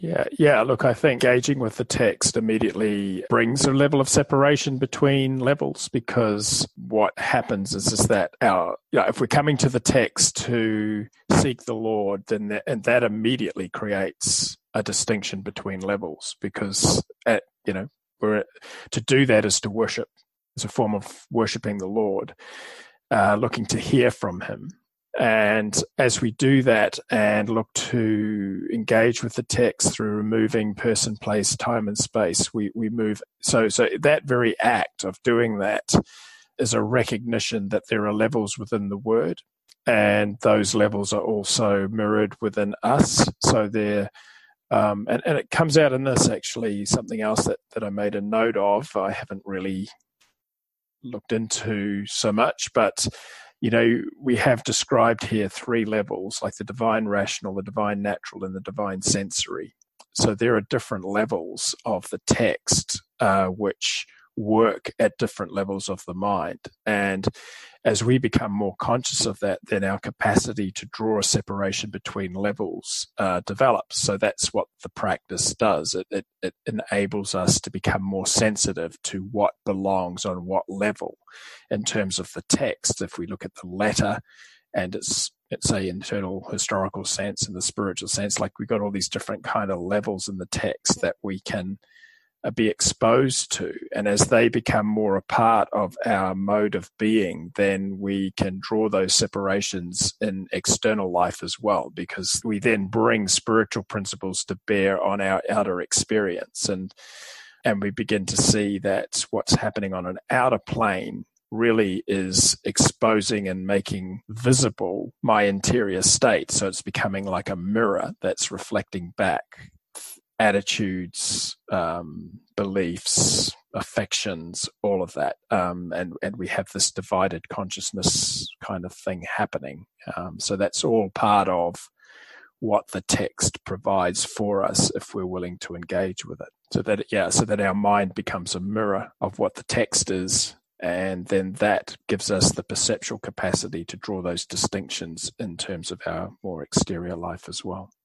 Yeah. Look, I think engaging with the text immediately brings a level of separation between levels, because what happens is that if we're coming to the text to seek the Lord, then that immediately creates a distinction between levels, because we're to do that is to worship. It's a form of worshiping the Lord, looking to hear from Him. And as we do that and look to engage with the text through removing person, place, time, and space, we move. So that very act of doing that is a recognition that there are levels within the Word, and those levels are also mirrored within us. So they're and it comes out in this, actually, something else that I made a note of. I haven't really looked into so much, but we have described here three levels, like the divine rational, the divine natural, and the divine sensory. So there are different levels of the text which work at different levels of the mind. And as we become more conscious of that, then our capacity to draw a separation between levels develops. So that's what the practice does. It enables us to become more sensitive to what belongs on what level in terms of the text. If we look at the letter and it's a internal historical sense and the spiritual sense, like we've got all these different kind of levels in the text that we can be exposed to, and as they become more a part of our mode of being, then we can draw those separations in external life as well, because we then bring spiritual principles to bear on our outer experience, and we begin to see that what's happening on an outer plane really is exposing and making visible my interior state. So it's becoming like a mirror that's reflecting back attitudes, beliefs, affections, all of that. And we have this divided consciousness kind of thing happening. So that's all part of what the text provides for us if we're willing to engage with it. So that our mind becomes a mirror of what the text is. And then that gives us the perceptual capacity to draw those distinctions in terms of our more exterior life as well.